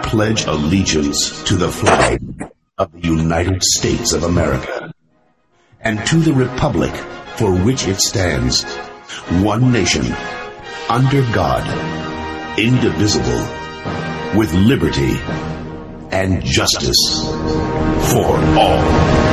pledge allegiance to the flag of the United States of America and to the republic for which it stands, one nation, under God, indivisible, with liberty and justice for all.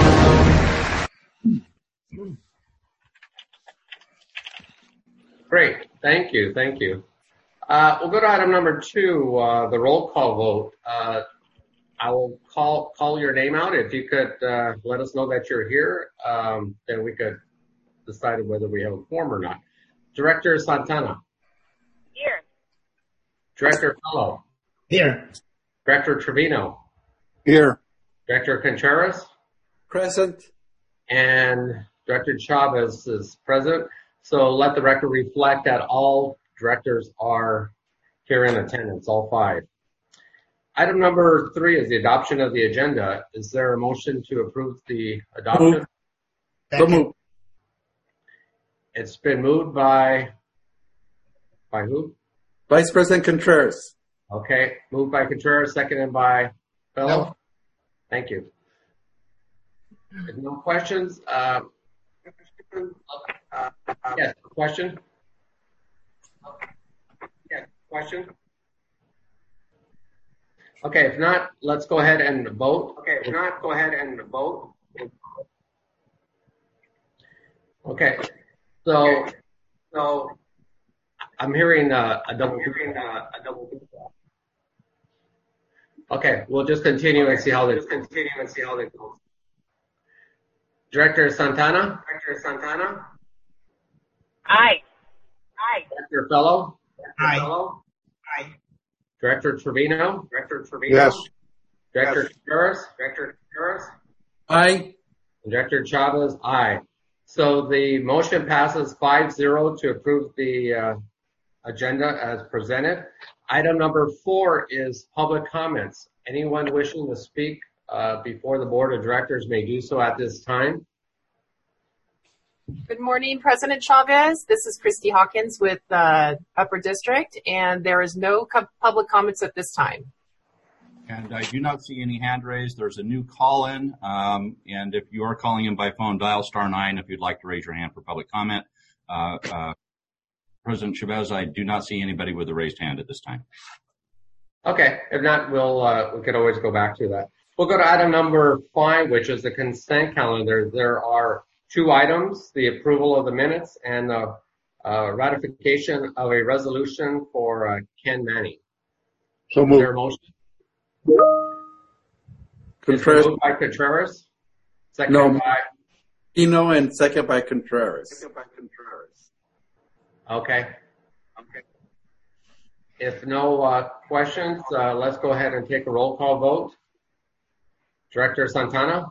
Great. Thank you. Thank you. We'll go to item number 2, the roll call vote. I will call your name out. If you could let us know that you're here, then we could decide whether we have a quorum or not. Director Santana. Here. Director Fellow. Here. Director Trevino. Here. Director Contreras. Present. And Director Chavez is present. So let the record reflect that all directors are here in attendance, all 5. Item number 3 is the adoption of the agenda. Is there a motion to approve the adoption? So moved. It's been moved by who? Vice President Contreras. Okay, moved by Contreras, seconded by Fellow. No. Thank you. If no questions? Yes, question? Yes, question? Okay, if not, let's go ahead and vote. Okay, so I'm hearing a double. Okay, we'll just continue and see how this goes. Director Santana. Aye. Director Fellow. Aye. Director Trevino. Yes. Director Contreras. Aye. And Director Chavez. Aye. So the motion passes 5-0 to approve the agenda as presented. Item number 4 is public comments. Anyone wishing to speak before the board of directors may do so at this time. Good morning, President Chavez. This is Christy Hawkins with Upper District, and there is no public comments at this time. And I do not see any hand raised. There's a new call-in, and if you are calling in by phone, dial *9 if you'd like to raise your hand for public comment. President Chavez, I do not see anybody with a raised hand at this time. Okay, if not, we could always go back to that. We'll go to item number 5, which is the consent calendar. There are 2 items, the approval of the minutes and the ratification of a resolution for Ken Manning. So Is moved. there a motion? Contreras. Moved by Contreras. Second No. by... Eno and second by Contreras. Okay. If no questions, let's go ahead and take a roll call vote. Director Santana?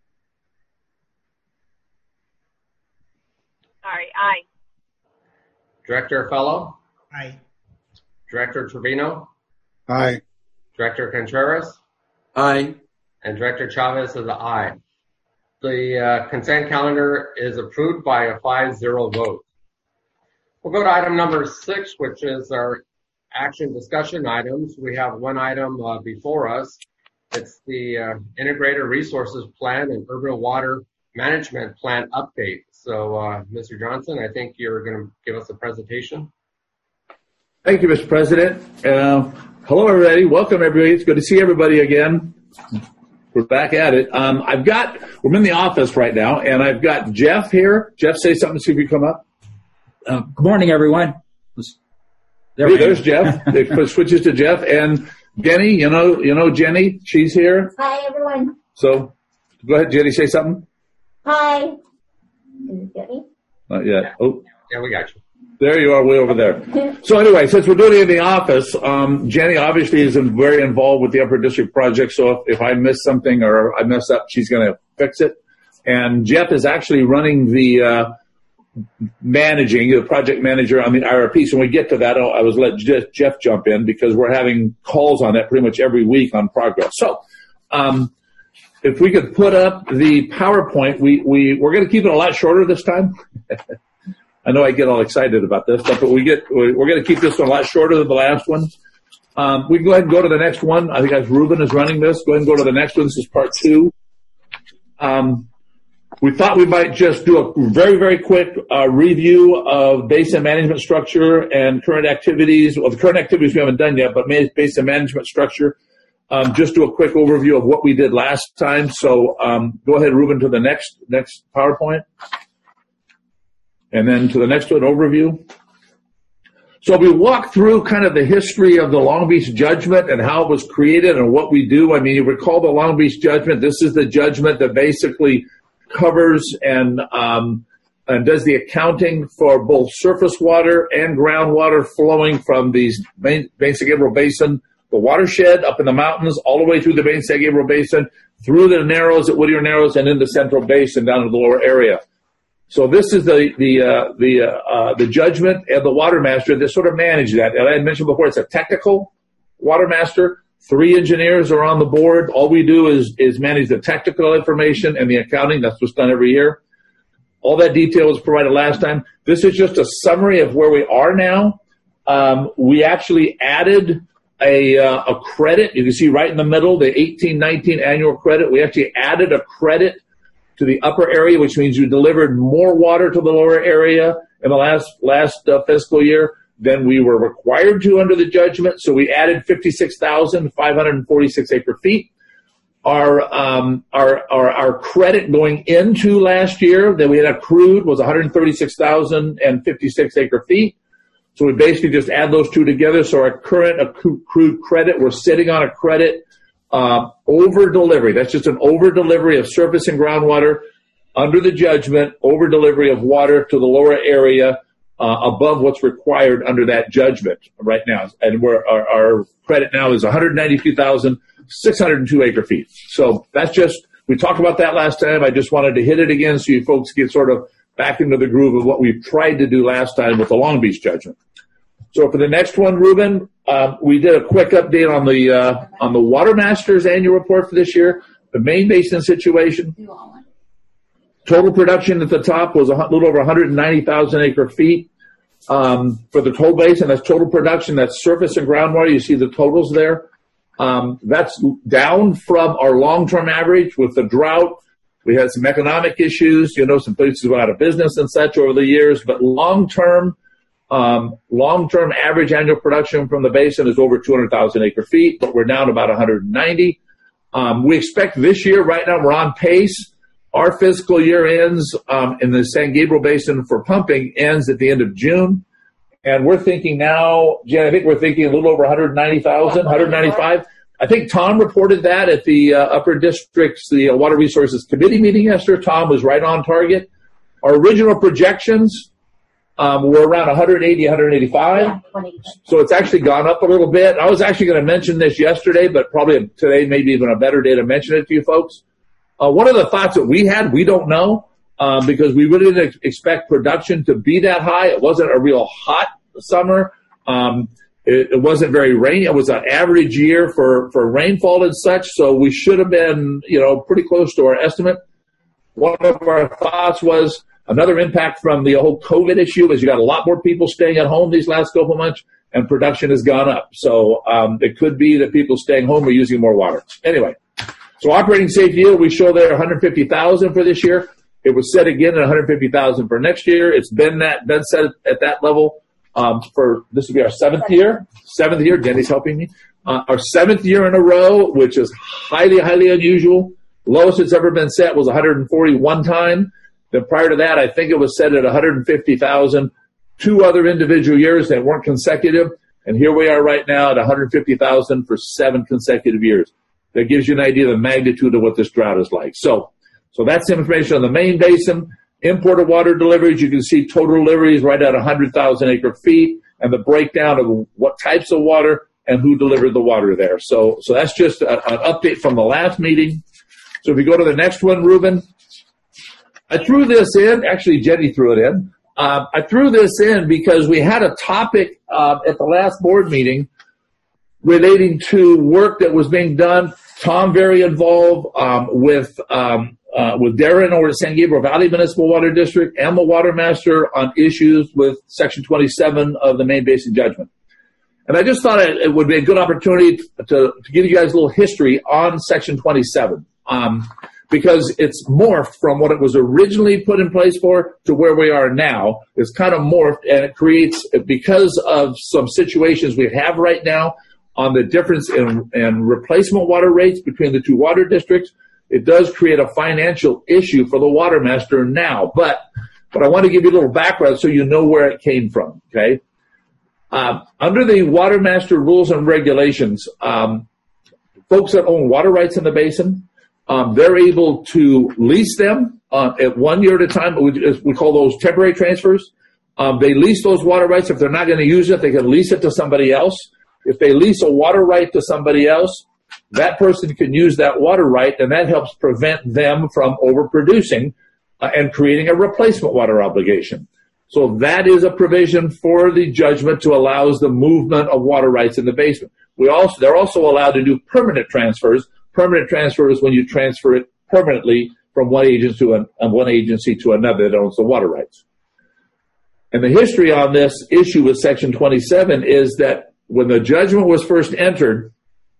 Sorry, aye. Director Fellow? Aye. Director Trevino? Aye. Director Contreras? Aye. And Director Chavez is an aye. The consent calendar is approved by a 5-0 vote. We'll go to item number 6, which is our action discussion items. We have one item before us. It's the Integrated Resources Plan and Urban Water Management Plan update. So, Mr. Johnson, I think you're going to give us a presentation. Thank you, Mr. President. Hello, everybody. Welcome, everybody. It's good to see everybody again. We're back at it. We're in the office right now, and I've got Jeff here. Jeff, say something, see if you come up. Good morning, everyone. There's Jeff. It switches to Jeff. And Jenny, you know Jenny, she's here. Hi, everyone. So go ahead, Jenny, say something. Hi. Can you get me? Not yet. Oh, Yeah, we got you. there you are, way over there. So anyway, since we're doing it in the office, Jenny obviously is very involved with the Upper District project. So if I miss something or I mess up, she's going to fix it. And Jeff is actually running the project manager on the IRP. So when we get to that, I was let Jeff jump in because we're having calls on that pretty much every week on progress. So if we could put up the PowerPoint, we're going to keep it a lot shorter this time. I know I get all excited about this stuff, but we're going to keep this one a lot shorter than the last one. We can go ahead and go to the next one. I think as Ruben is running this. Go ahead and go to the next one. This is part 2. We thought we might just do a very, very quick review of basin management structure and current activities. Well, the current activities we haven't done yet, but basin management structure. Just do a quick overview of what we did last time. So go ahead, Ruben, to the next PowerPoint. And then to the next one, overview. So we walk through kind of the history of the Long Beach Judgment and how it was created and what we do. I mean, you recall the Long Beach Judgment. This is the judgment that basically covers and does the accounting for both surface water and groundwater flowing from these San Gabriel Basin, the watershed up in the mountains, all the way through the San Gabriel Basin, through the Narrows at Whittier Narrows, and into Central Basin down to the lower area. So this is the judgment and the water master that sort of manage that. And I had mentioned before, it's a technical water master. 3 engineers are on the board. All we do is manage the technical information and the accounting. That's what's done every year. All that detail was provided last time. This is just a summary of where we are now. We actually added a credit. You can see right in the middle, the 18-19 annual credit. We actually added a credit to the upper area, which means you delivered more water to the lower area in the last fiscal year than we were required to under the judgment. So we added 56,546 acre feet. Our credit going into last year that we had accrued was 136,056 acre feet. So we basically just add those two together. So our current accrued credit, we're sitting on a credit over delivery. That's just an over delivery of surface and groundwater under the judgment, over delivery of water to the lower area above what's required under that judgment right now. And our credit now is 192,602 acre feet. So that's just, we talked about that last time. I just wanted to hit it again so you folks get sort of back into the groove of what we tried to do last time with the Long Beach judgment. So for the next one, Ruben, we did a quick update on the Water Master's annual report for this year, the main basin situation. Total production at the top was a little over 190,000 acre feet. For the total basin, that's total production, that's surface and groundwater. You see the totals there. That's down from our long-term average with the drought. We had some economic issues, some places went out of business and such over the years, but long-term average annual production from the basin is over 200,000 acre feet, but we're down about 190. We expect this year, right now, we're on pace. Our fiscal year ends in the San Gabriel Basin for pumping ends at the end of June. And we're thinking now, Jen, I think we're thinking a little over 190,000, 195. I think Tom reported that at the Upper District's, the Water Resources Committee meeting yesterday. Tom was right on target. Our original projections were around 180, 185. So it's actually gone up a little bit. I was actually going to mention this yesterday, but probably today may be even a better day to mention it to you folks. One of the thoughts that we had, we don't know, because we really didn't expect production to be that high. It wasn't a real hot summer. It wasn't very rainy. It was an average year for rainfall and such, so we should have been, pretty close to our estimate. One of our thoughts was another impact from the whole COVID issue is you got a lot more people staying at home these last couple of months, and production has gone up. So it could be that people staying home are using more water. Anyway, so operating safe yield, we show there 150,000 for this year. It was set again at 150,000 for next year. It's been set at that level for this will be our seventh year. Jenny's helping me. Our 7th year in a row, which is highly, highly unusual. Lowest it's ever been set was 141 time. Then prior to that, I think it was set at 150,000. 2 other individual years that weren't consecutive. And here we are right now at 150,000 for 7 consecutive years. That gives you an idea of the magnitude of what this drought is like. So that's information on the main basin. Imported water deliveries, you can see total deliveries right at 100,000 acre feet and the breakdown of what types of water and who delivered the water there. So that's just an update from the last meeting. So if we go to the next one, Ruben, I threw this in. Actually, Jenny threw it in. I threw this in because we had a topic at the last board meeting relating to work that was being done. Tom very involved with Darren over at San Gabriel Valley Municipal Water District and the Water Master on issues with Section 27 of the Main Basin Judgment. And I just thought it would be a good opportunity to give you guys a little history on Section 27, because it's morphed from what it was originally put in place for to where we are now. It's kind of morphed, and it creates, because of some situations we have right now on the difference in replacement water rates between the two water districts, it does create a financial issue for the water master now. But I want to give you a little background so you know where it came from, okay? Under the water master rules and regulations, folks that own water rights in the basin, they're able to lease them at 1 year at a time. We call those temporary transfers. They lease those water rights. If they're not going to use it, they can lease it to somebody else. If they lease a water right to somebody else, that person can use that water right, and that helps prevent them from overproducing and creating a replacement water obligation. So that is a provision for the judgment to allows the movement of water rights in the basin. They're also allowed to do permanent transfers. Permanent transfer is when you transfer it permanently from one agency to another that owns the water rights. And the history on this issue with Section 27 is that when the judgment was first entered,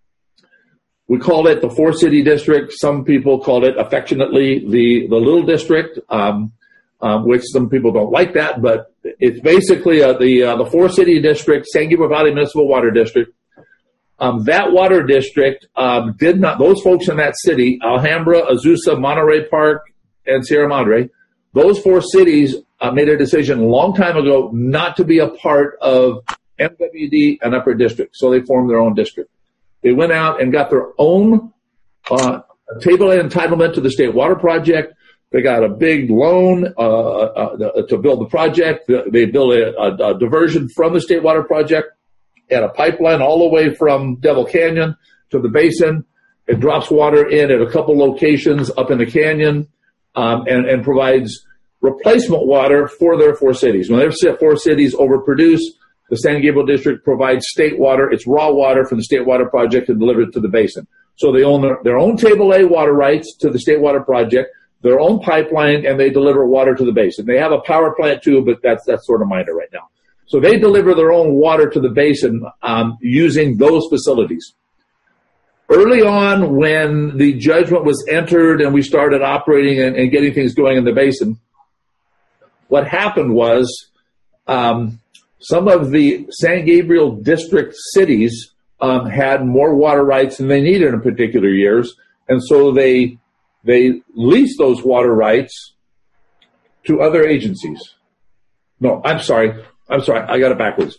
we called it the four-city district. Some people called it affectionately the little district, which some people don't like that, but it's basically the four-city district, San Gabriel Valley Municipal Water District. That water district did not, those folks in that city, Alhambra, Azusa, Monterey Park, and Sierra Madre, those four cities made a decision a long time ago not to be a part of MWD and Upper District, so they formed their own district. They went out and got their own table A entitlement to the State Water Project. They got a big loan to build the project. They built a diversion from the State Water Project and a pipeline all the way from Devil Canyon to the basin. It drops water in at a couple locations up in the canyon and provides replacement water for their four cities. When their four cities overproduce, the San Gabriel District provides state water. It's raw water from the State Water Project and delivered to the basin. So they own their own Table A water rights to the State Water Project, their own pipeline, and they deliver water to the basin. They have a power plant too, but that's sort of minor right now. So they deliver their own water to the basin using those facilities. Early on, when the judgment was entered and we started operating and getting things going in the basin, what happened was some of the San Gabriel District cities had more water rights than they needed in particular years, and so they leased those water rights to other agencies. No, I'm sorry, I got it backwards.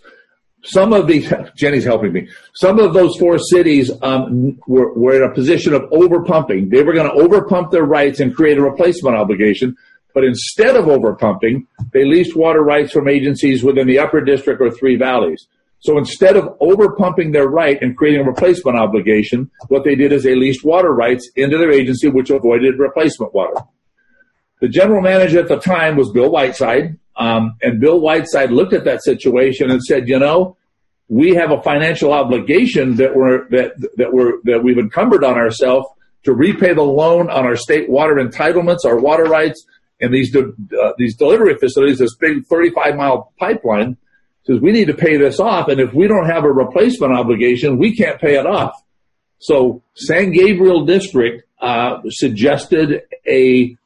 Jenny's helping me. Some of those four cities were in a position of overpumping. They were going to overpump their rights and create a replacement obligation. But instead of overpumping, they leased water rights from agencies within the Upper District or Three Valleys. So instead of overpumping their right and creating a replacement obligation, what they did is they leased water rights into their agency, which avoided replacement water. The general manager at the time was Bill Whiteside, and Bill Whiteside looked at that situation and said, we have a financial obligation that we've encumbered on ourselves to repay the loan on our state water entitlements, our water rights, and these delivery facilities, this big 35-mile pipeline. Says we need to pay this off, and if we don't have a replacement obligation, we can't pay it off. So San Gabriel District suggested a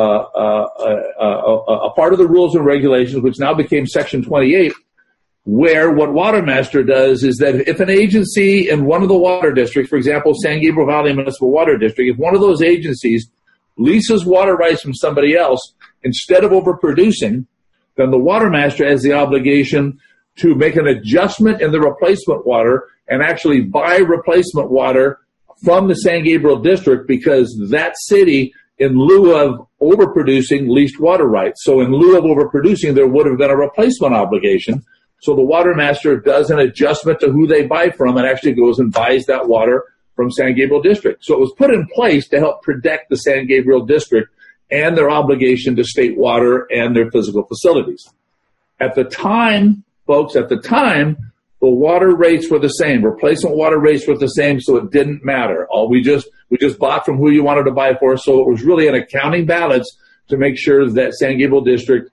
part of the rules and regulations, which now became Section 28, where what Watermaster does is that if an agency in one of the water districts, for example, San Gabriel Valley Municipal Water District, if one of those agencies leases water rights from somebody else, instead of overproducing, then the Watermaster has the obligation to make an adjustment in the replacement water and actually buy replacement water from the San Gabriel District, because that city, in lieu of overproducing, leased water rights. So in lieu of overproducing, there would have been a replacement obligation. So the Watermaster does an adjustment to who they buy from and actually goes and buys that water from San Gabriel District. So it was put in place to help protect the San Gabriel District and their obligation to state water and their physical facilities. At the time, folks, the water rates were the same. Replacement water rates were the same, so it didn't matter. We just bought from who you wanted to buy for, so it was really an accounting balance to make sure that San Gabriel District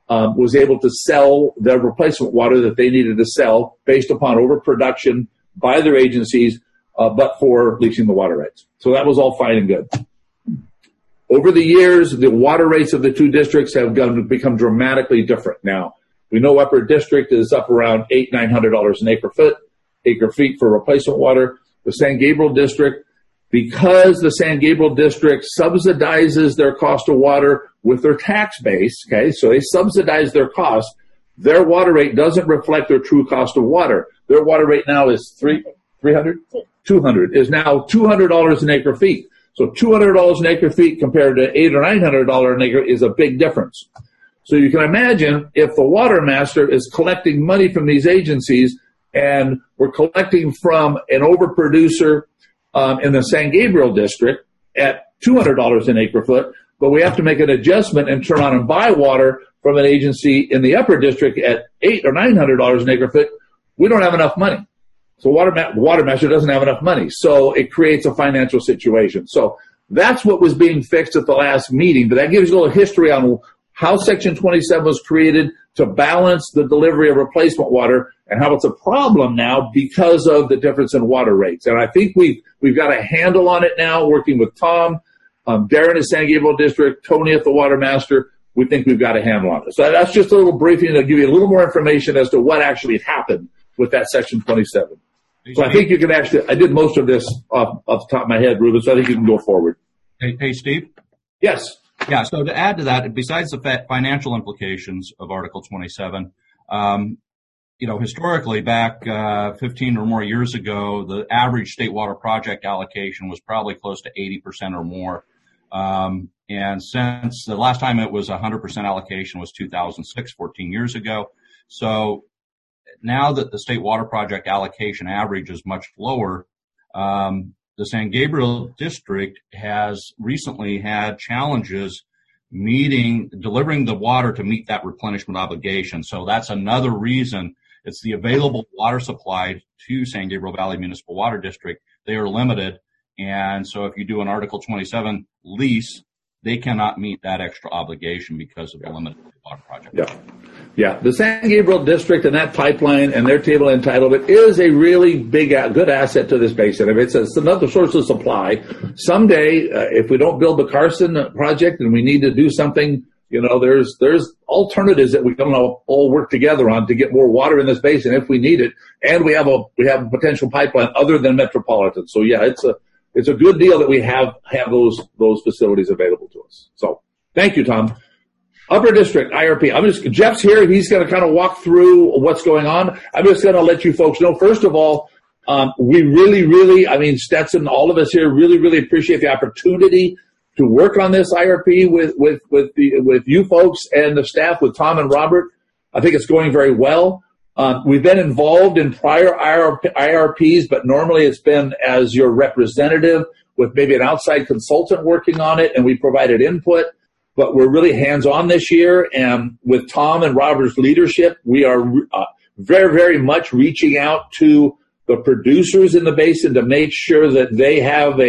was able to sell the replacement water that they needed to sell based upon overproduction by their agencies, but for leasing the water rights. So that was all fine and good. Over the years, the water rates of the two districts have become dramatically different now. We know Upper District is up around $800-900 an acre feet for replacement water. The San Gabriel District, because the San Gabriel District subsidizes their cost of water with their tax base, okay, so they subsidize their cost, their water rate doesn't reflect their true cost of water. Their water rate now is $200 is now $200 an acre feet. So $200 an acre feet compared to $800 or $900 an acre is a big difference. So you can imagine if the water master is collecting money from these agencies and we're collecting from an overproducer in the San Gabriel District at $200 an acre foot, but we have to make an adjustment and turn on and buy water from an agency in the Upper District at $800 or $900 an acre foot, we don't have enough money. So water master doesn't have enough money. So it creates a financial situation. So that's what was being fixed at the last meeting. But that gives you a little history on how Section 27 was created to balance the delivery of replacement water and how it's a problem now because of the difference in water rates. And I think we've got a handle on it now, working with Tom, Darren at San Gabriel District, Tony at the Water Master. We think we've got a handle on it. So that's just a little briefing to give you a little more information as to what actually happened with that Section 27. So I think you can actually, I did most of this off the top of my head, Ruben, so I think you can go forward. Hey, Steve? Yes. Yeah, so to add to that, besides the financial implications of Article 27, historically back 15 or more years ago, the average state water project allocation was probably close to 80% or more. And since the last time it was 100% allocation was 2006, 14 years ago. So now that the state water project allocation average is much lower, the San Gabriel District has recently had challenges delivering the water to meet that replenishment obligation. So that's another reason. It's the available water supply to San Gabriel Valley Municipal Water District. They are limited. And so if you do an Article 27 lease, they cannot meet that extra obligation because of the limited water project. Yeah. The San Gabriel District and that pipeline and their table entitlement is a really good asset to this basin. I mean, it's another source of supply. Someday, if we don't build the Carson project and we need to do something, there's alternatives that we can all work together on to get more water in this basin if we need it. And we have a potential pipeline other than Metropolitan. So yeah, it's a good deal that we have those facilities available to us. So thank you, Tom. Upper District IRP. Jeff's here. He's going to kind of walk through what's going on. I'm just going to let you folks know. First of all, we really, Stetson, all of us here really appreciate the opportunity to work on this IRP with you folks and the staff, with Tom and Robert. I think it's going very well. We've been involved in prior IRPs, but normally it's been as your representative with maybe an outside consultant working on it, and we provided input. But we're really hands-on this year, and with Tom and Robert's leadership, we are very, very much reaching out to the producers in the basin to make sure that they have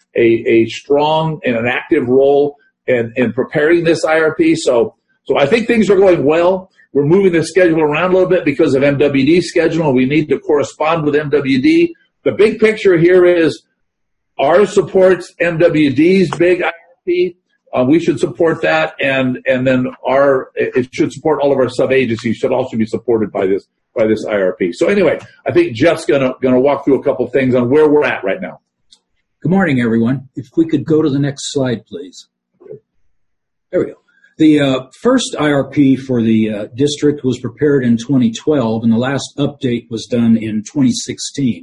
a strong and an active role in preparing this IRP. So I think things are going well. We're moving the schedule around a little bit because of MWD's schedule, and we need to correspond with MWD. The big picture here is ours supports MWD's big IRP. We should support that, and then it should support all of our sub-agencies, should also be supported by this IRP. So anyway, I think Jeff's gonna walk through a couple of things on where we're at right now. Good morning, everyone. If we could go to the next slide, please. There we go. The first IRP for the district was prepared in 2012, and the last update was done in 2016.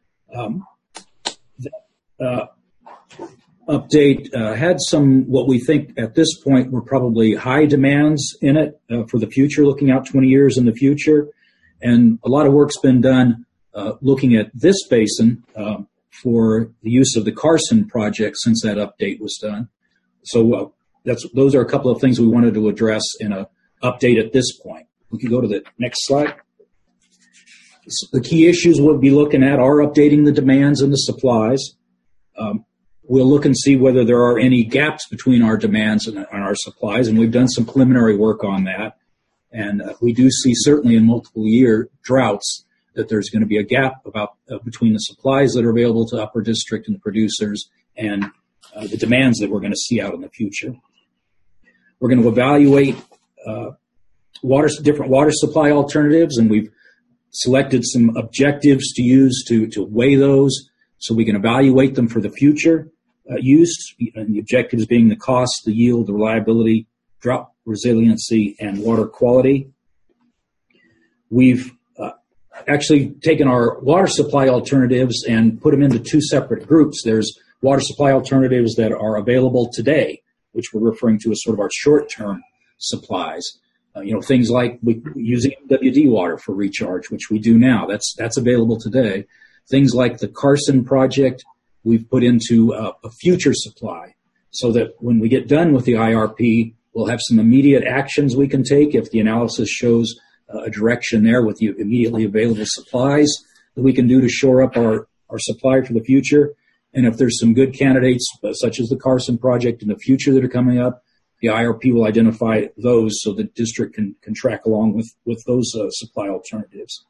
Update had some, what we think at this point were probably high demands in it for the future, looking out 20 years in the future. And a lot of work's been done looking at this basin for the use of the Carson project since that update was done. So those are a couple of things we wanted to address in an update at this point. We can go to the next slide. The key issues we'll be looking at are updating the demands and the supplies. We'll look and see whether there are any gaps between our demands and our supplies, and we've done some preliminary work on that. And we do see certainly in multiple year droughts that there's going to be a gap between the supplies that are available to Upper District and the producers and the demands that we're going to see out in the future. We're going to evaluate different water supply alternatives, and we've selected some objectives to use to weigh those so we can evaluate them for the future use, and the objectives being the cost, the yield, the reliability, drought resiliency, and water quality. We've actually taken our water supply alternatives and put them into two separate groups. There's water supply alternatives that are available today, which we're referring to as sort of our short-term supplies. Things like using MWD water for recharge, which we do now. That's available today. Things like the Carson project, we've put into a future supply so that when we get done with the IRP, we'll have some immediate actions we can take if the analysis shows a direction there with the immediately available supplies that we can do to shore up our supply for the future. And if there's some good candidates, such as the Carson project in the future that are coming up, the IRP will identify those so the district can track along with those supply alternatives.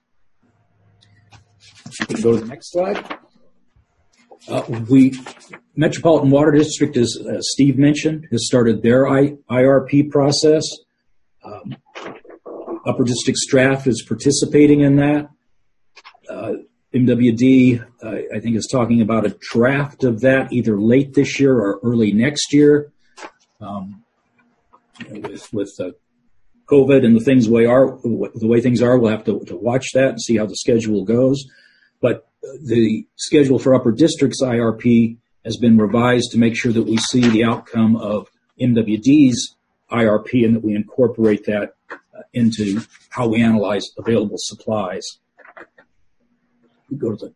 You can go to the next slide. Metropolitan Water District, as Steve mentioned, has started their IRP process. Upper District staff is participating in that. MWD, I think, is talking about a draft of that either late this year or early next year. With COVID and the way things are, we'll have to watch that and see how the schedule goes. But the schedule for Upper District's IRP has been revised to make sure that we see the outcome of MWD's IRP and that we incorporate that into how we analyze available supplies. We go to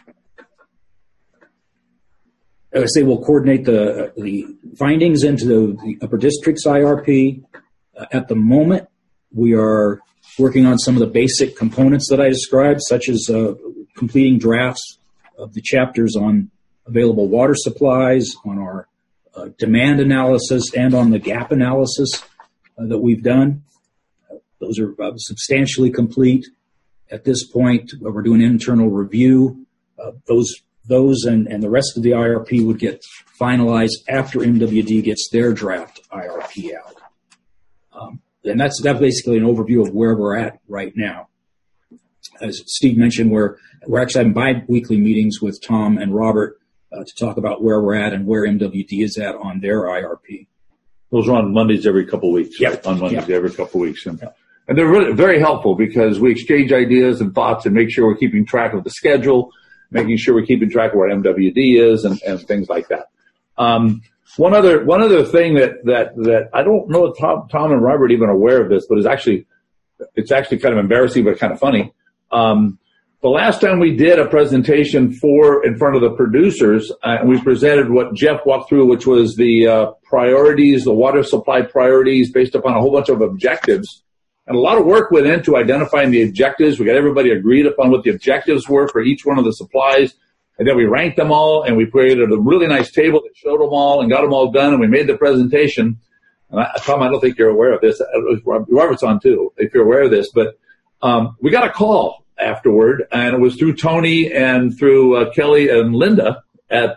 as I say, we'll coordinate the findings into the Upper District's IRP. At the moment, we are working on some of the basic components that I described, such as completing drafts of the chapters on available water supplies, on our demand analysis, and on the gap analysis that we've done. Those are substantially complete. At this point, we're doing internal review. Those and the rest of the IRP would get finalized after MWD gets their draft IRP out. And that's basically an overview of where we're at right now. As Steve mentioned, we're actually having bi-weekly meetings with Tom and Robert to talk about where we're at and where MWD is at on their IRP. Those are on Mondays every couple of weeks. Yep. Right? On Mondays every couple of weeks. Yep. And they're really very helpful because we exchange ideas and thoughts and make sure we're keeping track of the schedule, making sure we're keeping track of what MWD is and things like that. One other thing that I don't know if Tom and Robert are even aware of this, but it's actually kind of embarrassing but kind of funny. The last time we did a presentation in front of the producers, and we presented what Jeff walked through, which was the priorities, the water supply priorities based upon a whole bunch of objectives. And a lot of work went into identifying the objectives. We got everybody agreed upon what the objectives were for each one of the supplies. And then we ranked them all, and we created a really nice table that showed them all and got them all done, and we made the presentation. And Tom, I don't think you're aware of this. Robert's on, too, if you're aware of this. But we got a call afterward, and it was through Tony and through Kelly and Linda at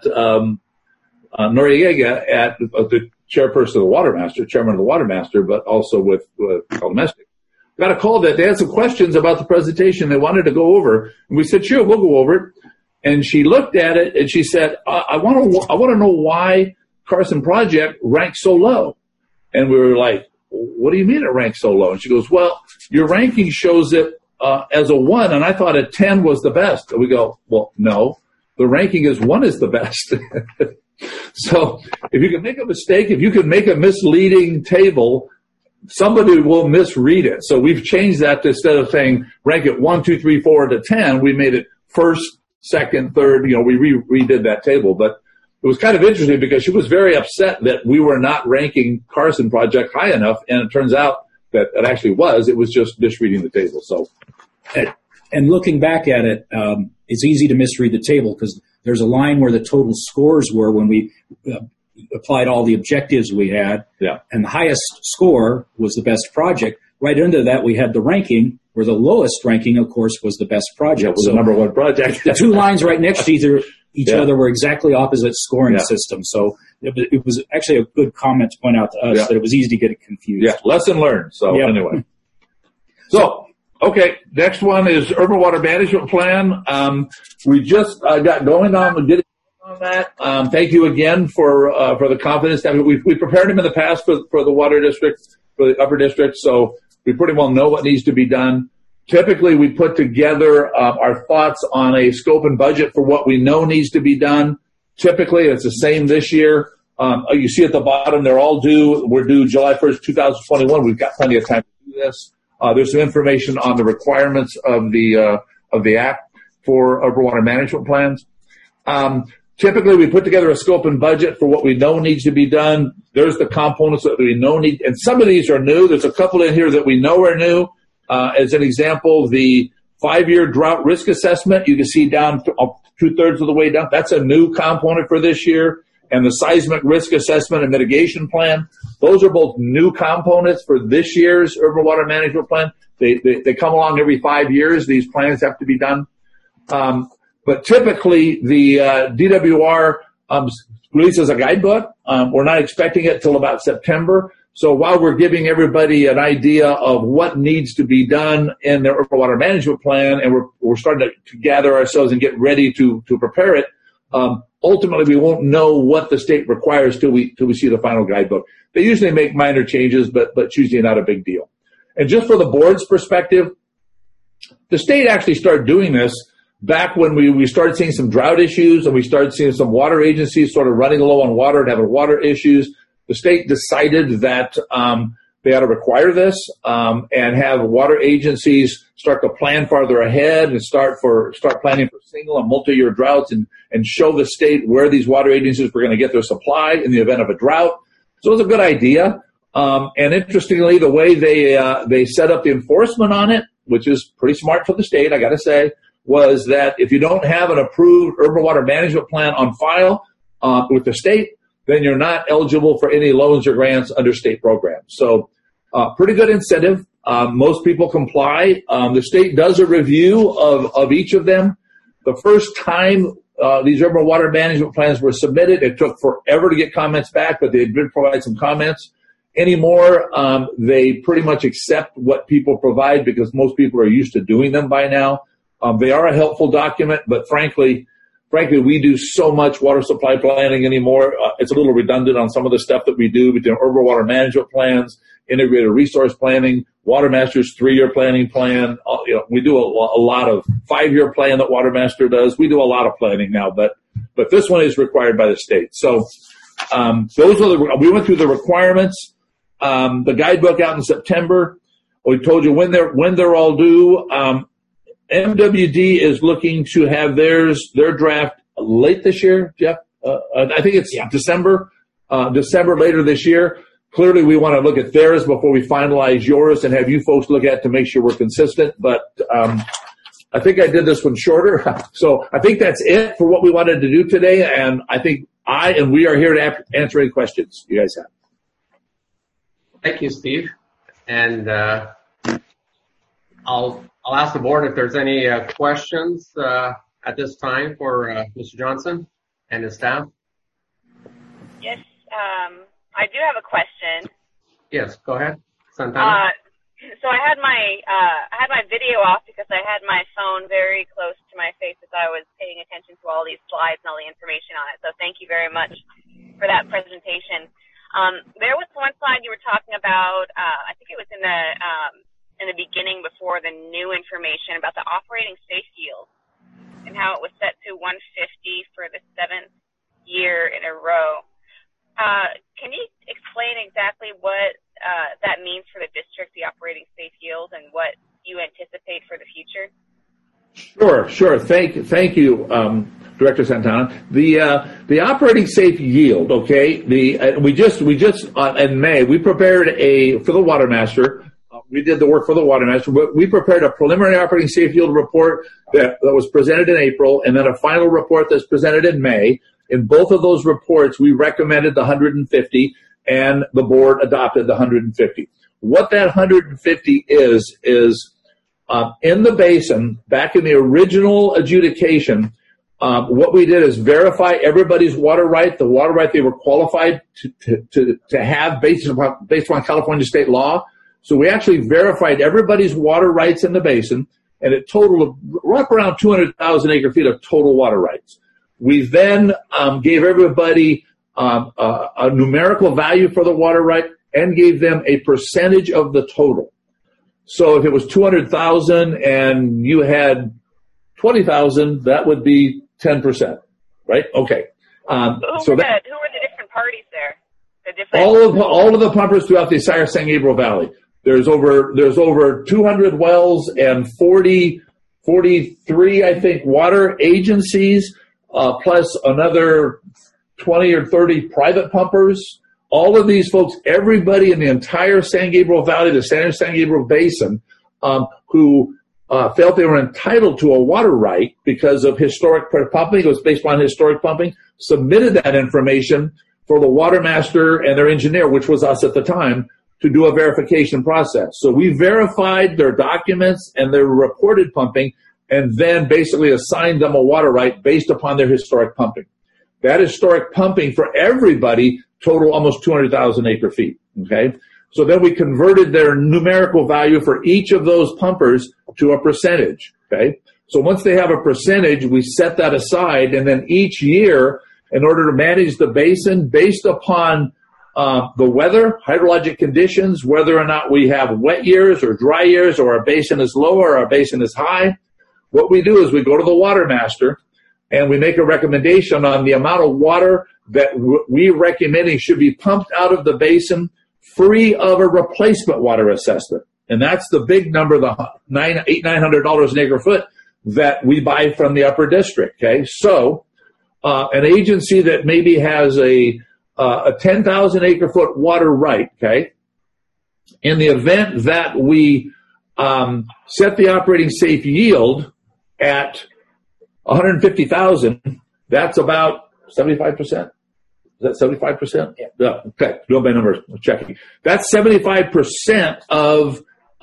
Noriega, at the chairperson of the Watermaster, chairman of the Watermaster, but also with Domestic. Got a call that they had some questions about the presentation they wanted to go over. And we said, sure, we'll go over it. And she looked at it and she said, I want to know why Carson Project ranks so low. And we were like, what do you mean it ranks so low? And she goes, well, your ranking shows it as a 1, and I thought a 10 was the best. And we go, well, no, the ranking is 1 is the best. So if you can make a mistake, if you can make a misleading table, somebody will misread it. So we've changed that to, instead of saying rank it 1, 2, 3, 4 to 10, we made it first, second, third. We redid that table. But it was kind of interesting because she was very upset that we were not ranking Carson Project high enough, and it turns out that it actually was. It was just misreading the table. So, and looking back at it, it's easy to misread the table because there's a line where the total scores were when we applied all the objectives we had. Yeah. And the highest score was the best project. Right under that, we had the ranking, where the lowest ranking, of course, was the best project. It was the number one project. The two lines right next to each other were exactly opposite scoring systems. So it was actually a good comment to point out to us that it was easy to get it confused. Yeah, lesson learned. So anyway. So, okay, next one is Urban Water Management Plan. We just got going on getting on that. Thank you again for the confidence. I mean, we prepared them in the past for the water district, for the upper district, so we pretty well know what needs to be done. Typically, we put together our thoughts on a scope and budget for what we know needs to be done. Typically, it's the same this year. You see at the bottom, they're all due. We're due July 1st, 2021. We've got plenty of time to do this. There's some information on the requirements of the Act for urban water management plans. Typically, we put together a scope and budget for what we know needs to be done. There's the components that we know need, and some of these are new. There's a couple in here that we know are new. As an example, the 5-year drought risk assessment, you can see down 2/3 of the way down. That's a new component for this year. And the seismic risk assessment and mitigation plan, those are both new components for this year's urban water management plan. They come along every 5 years. These plans have to be done. But typically, the DWR releases a guidebook. We're not expecting it till about September. So while we're giving everybody an idea of what needs to be done in their urban water management plan, and we're starting to gather ourselves and get ready to prepare it, ultimately we won't know what the state requires till we see the final guidebook. They usually make minor changes, but it's usually not a big deal. And just for the board's perspective, the state actually started doing this back when we started seeing some drought issues and we started seeing some water agencies sort of running low on water and having water issues. The state decided that they ought to require this and have water agencies start to plan farther ahead and start planning for single and multi-year droughts and show the state where these water agencies were going to get their supply in the event of a drought. So it was a good idea. And interestingly, the way they set up the enforcement on it, which is pretty smart for the state, I got to say, was that if you don't have an approved urban water management plan on file with the state, then you're not eligible for any loans or grants under state programs. So pretty good incentive. Most people comply. The state does a review of each of them. The first time these urban water management plans were submitted, it took forever to get comments back, but they did provide some comments. Anymore, they pretty much accept what people provide because most people are used to doing them by now. They are a helpful document, but frankly, we do so much water supply planning anymore. It's a little redundant on some of the stuff that we do between urban water management plans, integrated resource planning, Water Master's 3-year planning plan. We do a lot of 5-year plan that Water Master does. We do a lot of planning now, but this one is required by the state. So we went through the requirements. The guidebook out in September. We told you when they're all due. MWD is looking to have their draft late this year, Jeff. I think it's December later this year. Clearly, we want to look at theirs before we finalize yours and have you folks look at to make sure we're consistent. But I think I did this one shorter. So I think that's it for what we wanted to do today. And I think we are here to answer any questions you guys have. Thank you, Steve. And I'll ask the board if there's any questions at this time for Mr. Johnson and his staff. Yes, I do have a question. Yes, go ahead, Santana. So I had my video off because I had my phone very close to my face as I was paying attention to all these slides and all the information on it. So thank you very much for that presentation. There was one slide you were talking about. I think it was in the beginning before the new information about the operating safe yield and how it was set to 150 for the 7th year in a row. Can you explain exactly what that means for the district, the operating safe yield, and what you anticipate for the future? Sure. Thank you, Director Santana. The operating safe yield. Okay. We just in May we prepared for the Water Master. We did the work for the Water Master. We prepared a preliminary operating safe yield report that was presented in April, and then a final report that's presented in May. In both of those reports, we recommended the 150, and the board adopted the 150. What that 150 is in the basin, back in the original adjudication, what we did is verify everybody's water right, the water right they were qualified to have based upon California state law. So we actually verified everybody's water rights in the basin, and it totaled right around 200,000 acre feet of total water rights. We then gave everybody a numerical value for the water right and gave them a percentage of the total. So if it was 200,000 and you had 20,000, that would be 10%, right? Okay. Who were the different parties there? All of the pumpers throughout the San Gabriel Valley. There's over 200 wells and 43, I think, water agencies, plus another 20 or 30 private pumpers. All of these folks, everybody in the entire San Gabriel Valley, the San Gabriel Basin, who felt they were entitled to a water right because of historic pumping, it was based on historic pumping, submitted that information for the water master and their engineer, which was us at the time, to do a verification process. So we verified their documents and their reported pumping, and then basically assigned them a water right based upon their historic pumping. That historic pumping for everybody total almost 200,000 acre feet, okay? So then we converted their numerical value for each of those pumpers to a percentage, okay? So once they have a percentage, we set that aside, and then each year, in order to manage the basin based upon the weather, hydrologic conditions, whether or not we have wet years or dry years, or our basin is low or our basin is high, what we do is we go to the water master and we make a recommendation on the amount of water that we recommending should be pumped out of the basin free of a replacement water assessment. And that's the big number, the $900 an acre foot that we buy from the upper district, okay? So an agency that maybe has a 10,000 acre foot water right, okay, in the event that we set the operating safe yield at 150,000, that's about 75%. Is that 75%? Yeah. Okay. No bad numbers. I'm checking. That's 75% of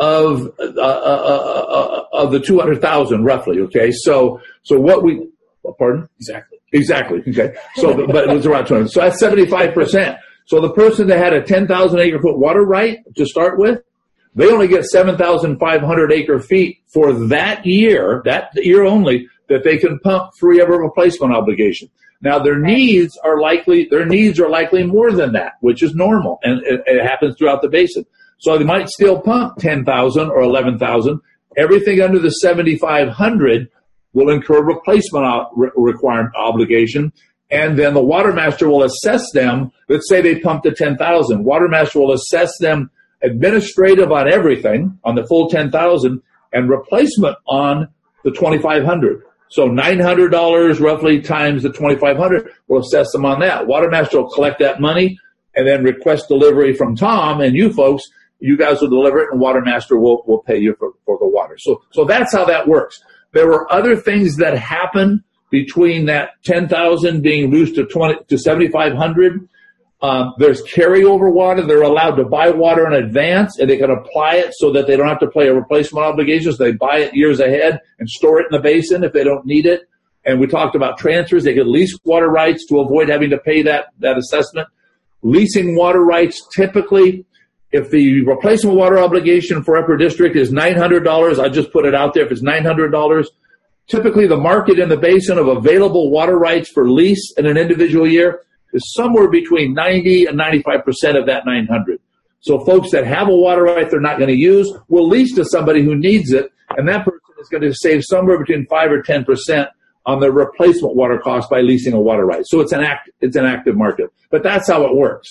the 200,000 roughly. Okay. So what we, pardon? Exactly. Okay. So, but it was around 200. So that's 75%. So the person that had a 10,000 acre foot water right to start with, they only get 7,500 acre feet for that year only, that they can pump free of a replacement obligation. Now their needs are likely more than that, which is normal, and it happens throughout the basin. So they might still pump 10,000 or 11,000. Everything under the 7,500 will incur replacement requirement obligation, and then the water master will assess them. Let's say they pumped to 10,000. Water master will assess them administrative on everything, on the full 10,000, and replacement on the 2,500. So $900 roughly times the 2,500 will assess them on that. Water master will collect that money and then request delivery from Tom and you folks. You guys will deliver it, and water master will pay you for the water. So that's how that works. There were other things that happened between that 10,000 being reduced to 7,500. There's carryover water. They're allowed to buy water in advance, and they can apply it so that they don't have to pay a replacement obligation. So they buy it years ahead and store it in the basin if they don't need it. And we talked about transfers. They could lease water rights to avoid having to pay that assessment. Leasing water rights, typically, if the replacement water obligation for upper district is $900, I just put it out there. If it's $900, typically the market in the basin of available water rights for lease in an individual year is somewhere between 90 and 95% of that 900. So folks that have a water right they're not going to use will lease to somebody who needs it, and that person is going to save somewhere between 5 or 10% on their replacement water cost by leasing a water right. So it's an active market. But that's how it works.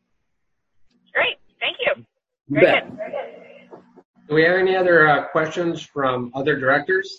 Great. Thank you. Very good. Do we have any other questions from other directors?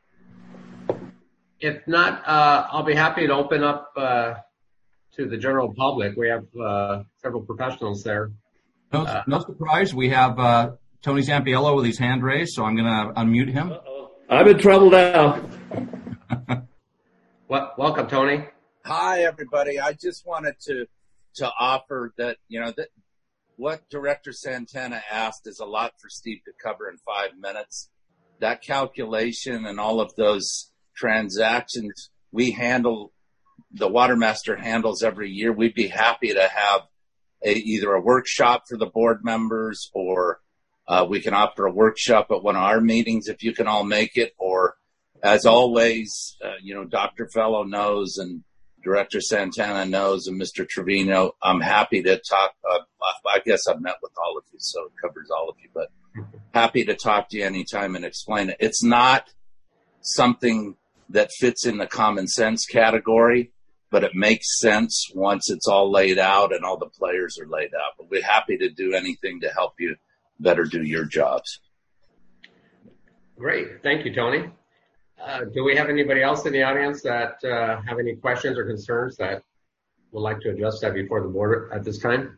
If not, I'll be happy to open up to the general public. We have several professionals there. No surprise. We have Tony Zampiello with his hand raised, so I'm going to unmute him. I'm in trouble now. Welcome, Tony. Hi, everybody. I just wanted to offer that, that what Director Santana asked is a lot for Steve to cover in 5 minutes. That calculation and all of those transactions we handle, the Watermaster handles every year. We'd be happy to have either a workshop for the board members, or we can offer a workshop at one of our meetings if you can all make it. Or, as always, Dr. Fellow knows and Director Santana knows, and Mr. Trevino, I'm happy to talk. I guess I've met with all of you, so it covers all of you, but happy to talk to you anytime and explain it. It's not something that fits in the common sense category, but it makes sense once it's all laid out and all the players are laid out. But we're happy to do anything to help you better do your jobs. Great. Thank you, Tony. Do we have anybody else in the audience that have any questions or concerns that would like to address that before the board at this time?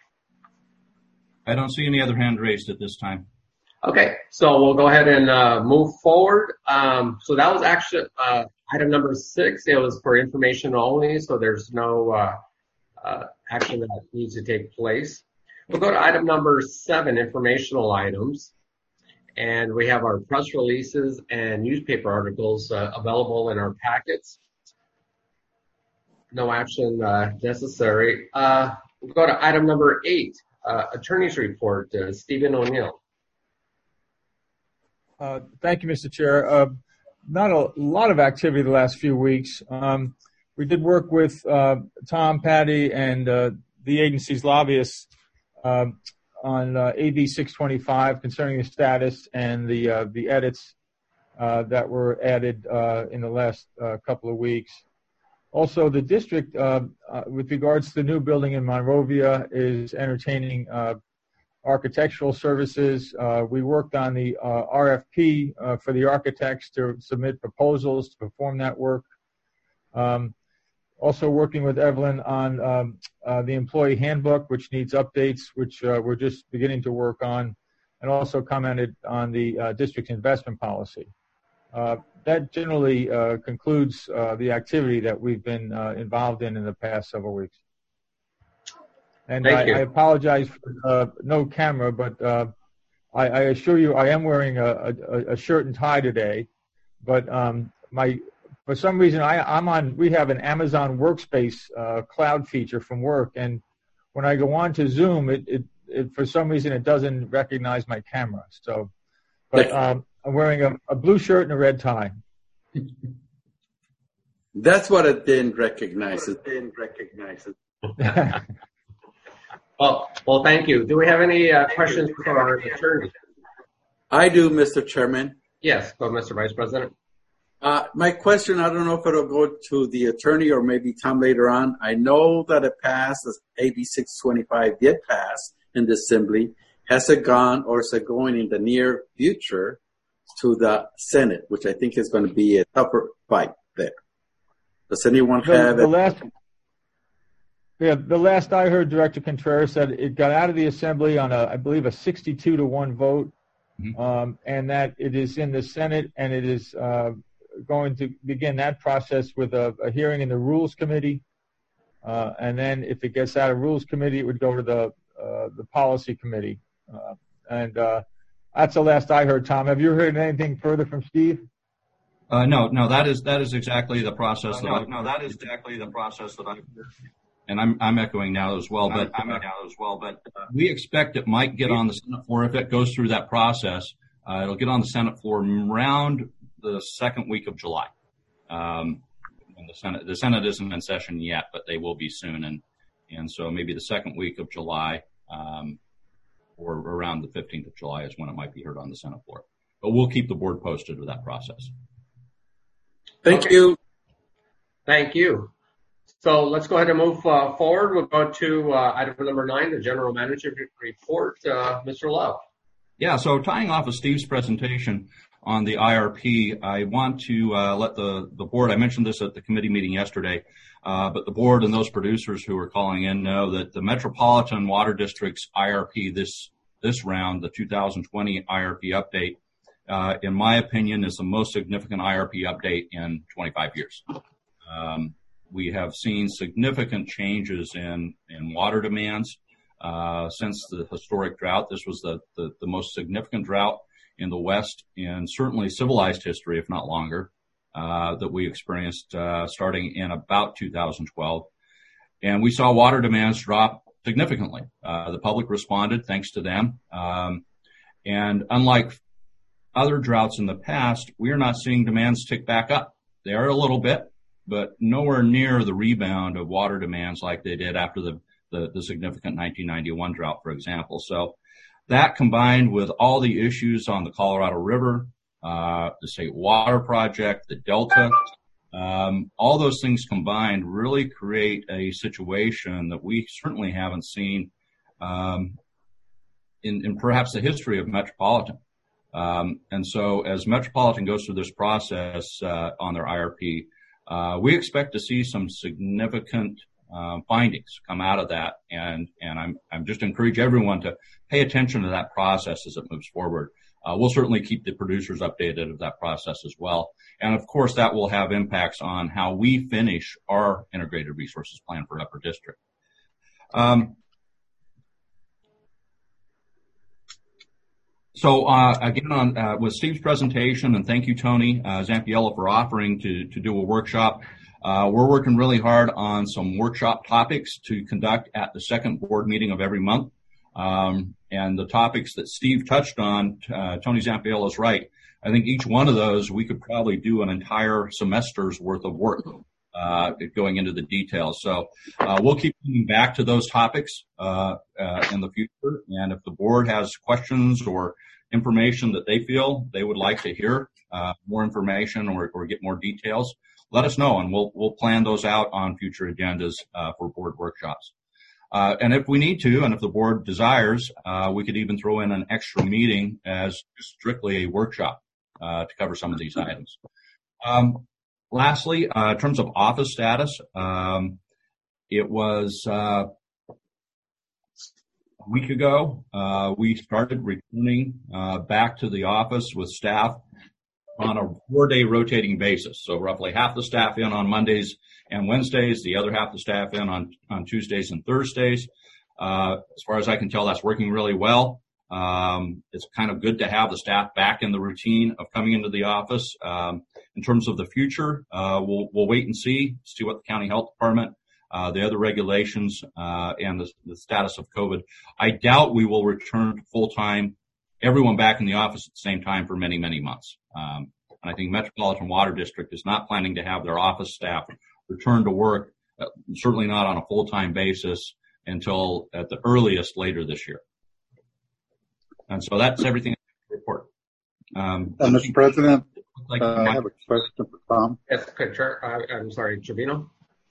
I don't see any other hand raised at this time. Okay, so we'll go ahead and move forward. So that was actually item number 6. It was for information only, so there's no action that needs to take place. We'll go to item number 7, informational items. And we have our press releases and newspaper articles available in our packets. No action necessary. We'll go to item number 8, attorney's report, Stephen O'Neill. Thank you, Mr. Chair. Not a lot of activity the last few weeks. We did work with Tom, Patty, and the agency's lobbyists on AB 625 concerning the status and the edits that were added in the last couple of weeks. Also, the district, with regards to the new building in Monrovia, is entertaining architectural services. We worked on the RFP for the architects to submit proposals to perform that work. Also working with Evelyn on the employee handbook, which needs updates, which we're just beginning to work on, and also commented on the district investment policy. That generally concludes the activity that we've been involved in the past several weeks. And I apologize for no camera, but I assure you I am wearing a shirt and tie today. But for some reason, we have an Amazon Workspace cloud feature from work, and when I go on to Zoom, it for some reason it doesn't recognize my camera. So, but I'm wearing a blue shirt and a red tie. That's what it didn't recognize. Well, thank you. Do we have any questions for our attorney? I do, Mr. Chairman. Yes, go, Mr. Vice President. My question, I don't know if it'll go to the attorney or maybe Tom later on. I know that it passed, AB 625 did pass in the Assembly. Has it gone, or is it going in the near future to the Senate, which I think is going to be a tougher fight there? Does anyone have it? The last I heard, Director Contreras said it got out of the Assembly on I believe a 62-1 vote, and that it is in the Senate, and it is going to begin that process with a hearing in the Rules Committee, and then if it gets out of Rules Committee, it would go to the Policy Committee, and that's the last I heard. Tom, have you heard anything further from Steve? No, that is exactly the process. That is exactly the process that I've heard. And I'm echoing now as well, but we expect it might get on the Senate floor if it goes through that process. It'll get on the Senate floor around the second week of July. And the Senate isn't in session yet, but they will be soon, and so maybe the second week of July, or around the 15th of July is when it might be heard on the Senate floor. But we'll keep the board posted with that process. Thank you. Thank you. So let's go ahead and move forward. We'll go to item number 9, the General Manager Report. Mr. Love. Yeah, so tying off of Steve's presentation on the IRP, I want to let the board, I mentioned this at the committee meeting yesterday, but the board and those producers who are calling in know that the Metropolitan Water District's IRP this round, the 2020 IRP update, in my opinion, is the most significant IRP update in 25 years. we have seen significant changes in water demands since the historic drought. This was the most significant drought in the West in certainly civilized history, if not longer, that we experienced starting in about 2012. And we saw water demands drop significantly. The public responded, thanks to them. And unlike other droughts in the past, we are not seeing demands tick back up. They are a little bit, but nowhere near the rebound of water demands like they did after the significant 1991 drought, for example. So that combined with all the issues on the Colorado River, the State Water Project, the Delta, all those things combined really create a situation that we certainly haven't seen in perhaps the history of Metropolitan. And so as Metropolitan goes through this process on their IRP, we expect to see some significant findings come out of that. And I'm just encourage everyone to pay attention to that process as it moves forward. We'll certainly keep the producers updated of that process as well. And of course, that will have impacts on how we finish our integrated resources plan for Upper District. So again, with Steve's presentation, and thank you, Tony Zampiello, for offering to do a workshop. We're working really hard on some workshop topics to conduct at the second board meeting of every month. And the topics that Steve touched on, Tony Zampiello is right. I think each one of those, we could probably do an entire semester's worth of work going into the details. So we'll keep coming back to those topics in the future. And if the board has questions or information that they feel they would like to hear more information or get more details, let us know, and we'll plan those out on future agendas for board workshops. And if we need to, and if the board desires, we could even throw in an extra meeting as strictly a workshop to cover some of these items. Lastly, in terms of office status, it was a week ago, we started returning back to the office with staff on a 4-day rotating basis. So roughly half the staff in on Mondays and Wednesdays, the other half the staff in on Tuesdays and Thursdays. As far as I can tell, that's working really well. It's kind of good to have the staff back in the routine of coming into the office. In terms of the future, we'll wait and see what the county health department, the other regulations, and the status of COVID. I doubt we will return to full-time, everyone back in the office at the same time for many, many months. And I think Metropolitan Water District is not planning to have their office staff return to work, certainly not on a full-time basis, until at the earliest later this year. And so that's everything I have to report. Mr. President, I have a question for Tom. Yes, I'm sorry, Trevino.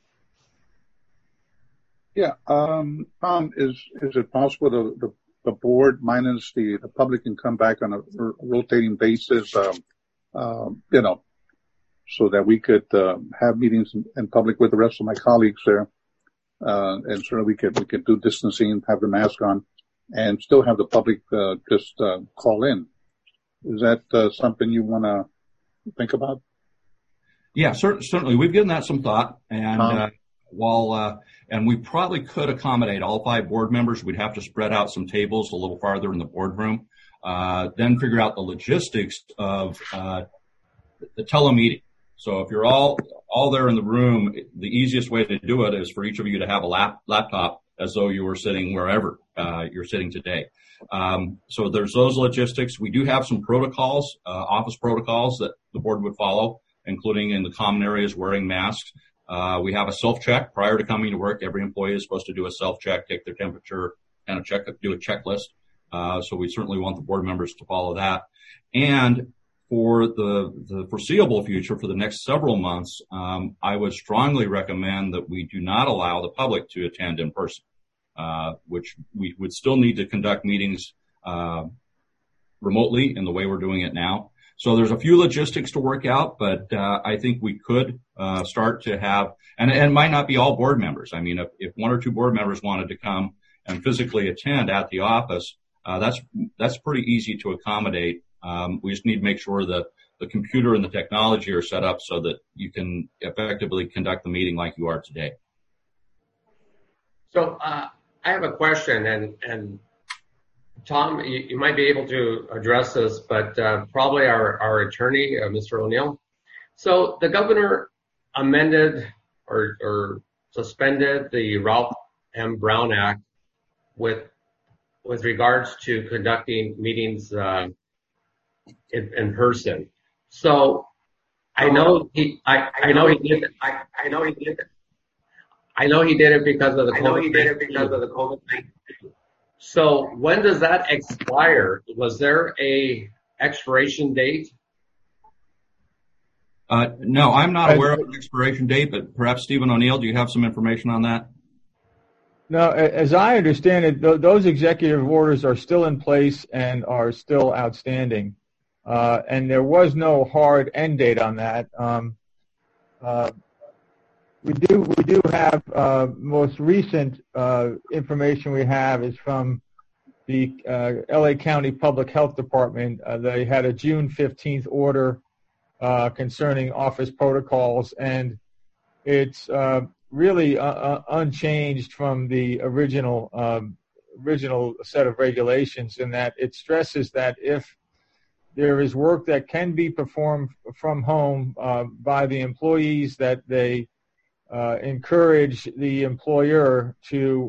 Yeah, Tom, is it possible the board minus the public can come back on a rotating basis, so that we could have meetings in public with the rest of my colleagues there, and certainly we could do distancing, have the mask on, and still have the public just call in. Is that something you want to think about? Yeah, certainly. We've given that some thought, and and we probably could accommodate all 5 board members. We'd have to spread out some tables a little farther in the boardroom, then figure out the logistics of the telemeeting. So if you're all there in the room, the easiest way to do it is for each of you to have a laptop as though you were sitting wherever you're sitting today. So there's those logistics. We do have some protocols, office protocols that the board would follow, including in the common areas wearing masks. We have a self-check prior to coming to work. Every employee is supposed to do a self-check, take their temperature, and do a checklist. So we certainly want the board members to follow that. And for the foreseeable future, for the next several months, I would strongly recommend that we do not allow the public to attend in person, which we would still need to conduct meetings remotely in the way we're doing it now. So there's a few logistics to work out, but I think we could start to have, and it might not be all board members. I mean, if 1 or 2 board members wanted to come and physically attend at the office, that's pretty easy to accommodate. We just need to make sure that the computer and the technology are set up so that you can effectively conduct the meeting like you are today. So I have a question, and Tom, you might be able to address this, but probably our attorney, Mr. O'Neill. So the governor amended or suspended the Ralph M. Brown Act with regards to conducting meetings in person. So I know he did it because of the COVID-19. So when does that expire? Was there a expiration date? No, I'm not aware of an expiration date, but perhaps Stephen O'Neill, do you have some information on that? No, as I understand it, those executive orders are still in place and are still outstanding. And there was no hard end date on that. We do have most recent information we have is from the LA County Public Health Department. They had a June 15th order concerning office protocols, and it's really unchanged from the original set of regulations, in that it stresses that if there is work that can be performed from home by the employees, that they encourage the employer to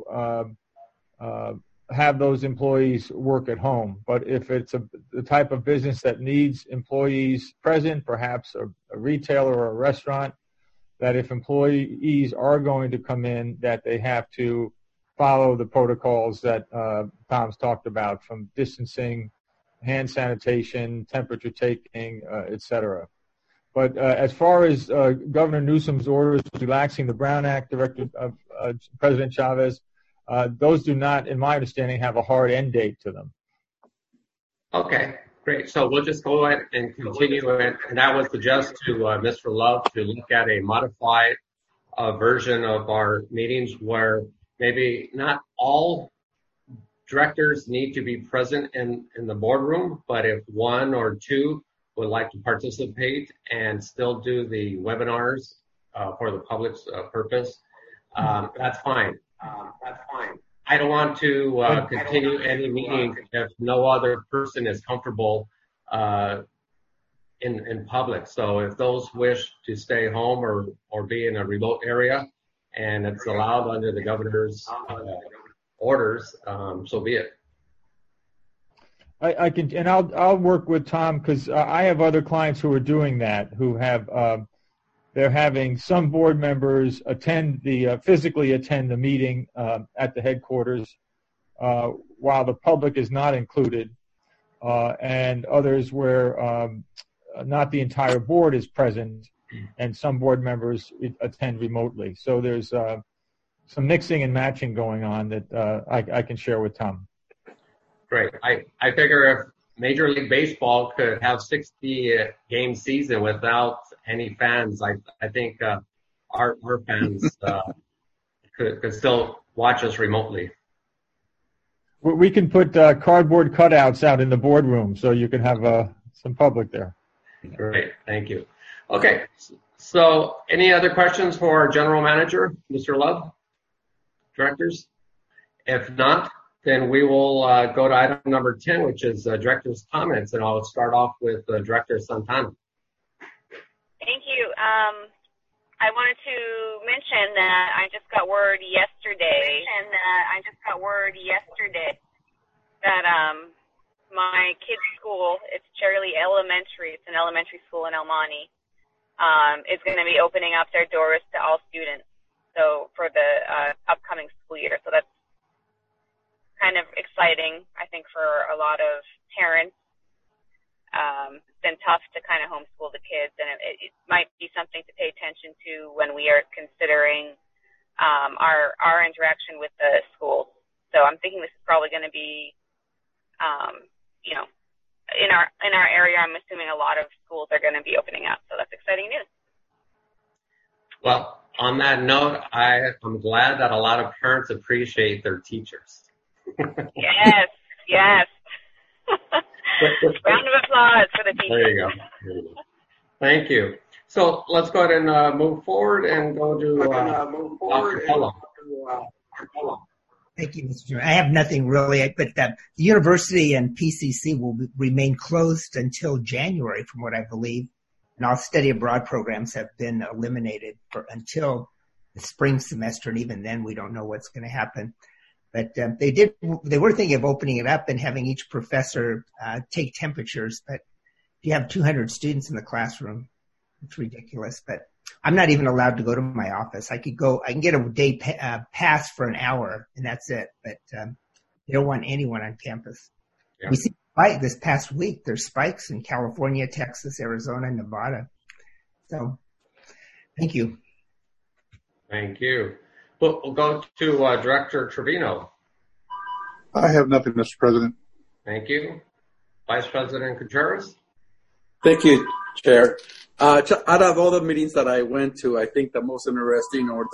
have those employees work at home. But if it's the type of business that needs employees present, perhaps a retailer or a restaurant, that if employees are going to come in, that they have to follow the protocols that Tom's talked about, from distancing, hand sanitation, temperature taking, et cetera. But as far as Governor Newsom's orders relaxing the Brown Act, Director President Chavez, those do not, in my understanding, have a hard end date to them. Okay, great. So we'll just go ahead and continue it. And I would suggest to Mr. Love to look at a modified version of our meetings where maybe not all directors need to be present in the boardroom, but if one or two would like to participate and still do the webinars for the public's purpose, that's fine. I don't want to continue any meeting if no other person is comfortable in public. So if those wish to stay home or be in a remote area and it's allowed under the governor's orders, so be it. I can, and I'll work with Tom, because I have other clients who are doing that, who have they're having some board members physically attend the meeting at the headquarters, while the public is not included, and others where not the entire board is present, and some board members attend remotely. So there's some mixing and matching going on that I can share with Tom. Great. I figure if Major League Baseball could have 60-game season without any fans, I think our fans could still watch us remotely. We can put cardboard cutouts out in the boardroom so you can have some public there. Great. Thank you. Okay. So any other questions for our general manager, Mr. Love? Directors? If not, then we will go to item number 10, which is director's comments, and I'll start off with Director Santana. Thank you. I wanted to mention that I just got word yesterday that my kid's school, it's Cherry Elementary, it's an elementary school in El Monte, is going to be opening up their doors to all students, so for the upcoming school year. So that's kind of exciting, I think, for a lot of parents. It's been tough to kind of homeschool the kids, and it might be something to pay attention to when we are considering our interaction with the schools. So I'm thinking this is probably going to be, in our area, I'm assuming a lot of schools are going to be opening up. So that's exciting news. Well, on that note, I'm glad that a lot of parents appreciate their teachers. Yes. Round of applause for the teachers. There you go. Thank you. So let's go ahead and move forward and go to Dr. Pelham. Thank you, Mr. Chairman. I have nothing really, but the university and PCC will remain closed until January, from what I believe. And all study abroad programs have been eliminated until the spring semester, and even then we don't know what's going to happen. But they were thinking of opening it up and having each professor take temperatures. But if you have 200 students in the classroom, it's ridiculous. But I'm not even allowed to go to my office. I can get a day pass for an hour, and that's it. But they don't want anyone on campus. Yeah. We see spike this past week. There's spikes in California, Texas, Arizona, and Nevada. So, thank you. Thank you. We'll go to Director Trevino. I have nothing, Mr. President. Thank you. Vice President Contreras. Thank you, Chair. Out of all the meetings that I went to, I think the most interesting or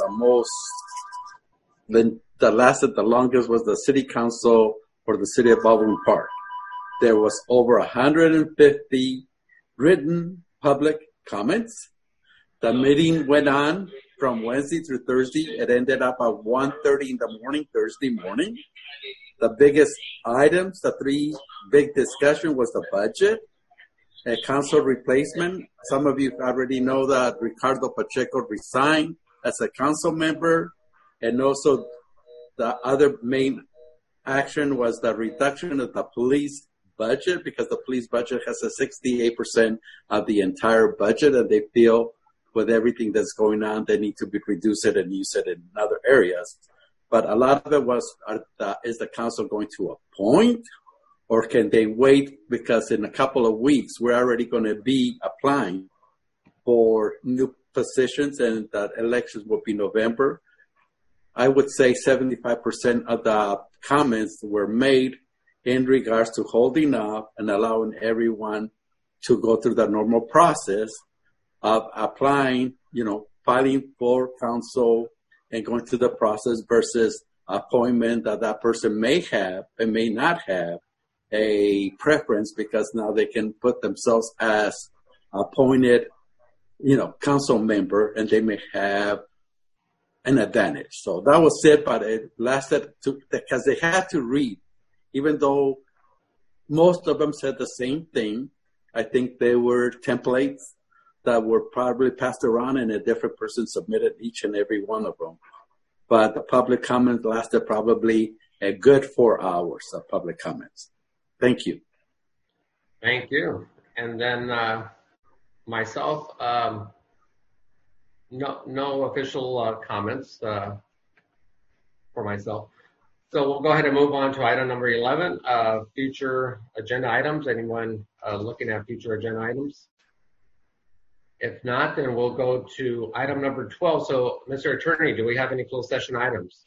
that lasted the longest was the City Council for the City of Baldwin Park. There was over 150 written public comments. The meeting went on from Wednesday through Thursday. It ended up at 1:30 in the morning, Thursday morning. The biggest items, the three big discussion was the budget, a council replacement. Some of you already know that Ricardo Pacheco resigned as a council member, and also the other main action was the reduction of the police budget, because the police budget has a 68% of the entire budget, and they feel with everything that's going on, they need to reduce it and use it in other areas. But a lot of it was, is the council going to appoint, or can they wait? Because in a couple of weeks, we're already going to be applying for new positions, and the elections will be November. I would say 75% of the comments were made in regards to holding up and allowing everyone to go through the normal process of applying, filing for council and going through the process versus appointment that person may have and may not have a preference, because now they can put themselves as appointed, council member, and they may have an advantage. So that was it, but it lasted because they had to read, even though most of them said the same thing. I think they were templates that were probably passed around, and a different person submitted each and every one of them. But the public comment lasted probably a good 4 hours of public comments. Thank you. Thank you. And then myself, no official comments for myself. So we'll go ahead and move on to item number 11, future agenda items. Anyone looking at future agenda items? If not, then we'll go to item number 12. So, Mr. Attorney, do we have any closed session items?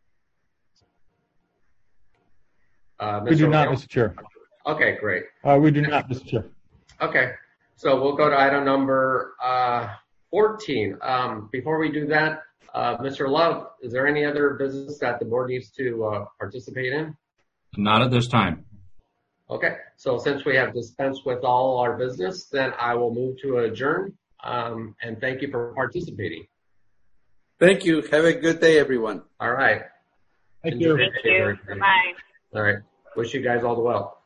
We do not, Mr. Chair. Okay, great. We do not, Mr. Chair. Okay, so we'll go to item number 14. Before we do that, Mr. Love, is there any other business that the board needs to participate in? Not at this time. Okay, so since we have dispensed with all our business, then I will move to adjourn, and thank you for participating. Thank you. Have a good day, everyone. All right. Thank you. Thank you. Bye. All right. Wish you guys all the well.